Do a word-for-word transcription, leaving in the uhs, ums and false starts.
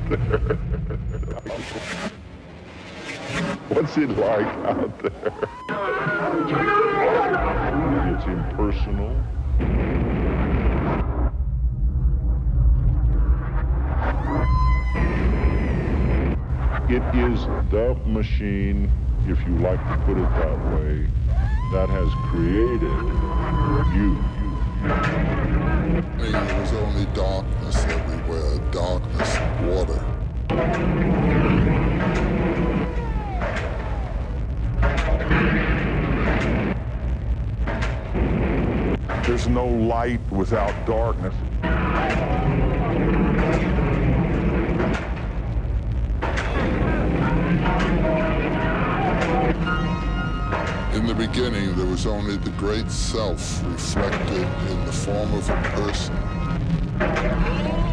there? What's it like out there? It's impersonal. It is the machine, if you like to put it that way, that has created you. There was only darkness everywhere, darkness and water. There's no light without darkness. In the beginning, there was only the great self reflected in the form of a person.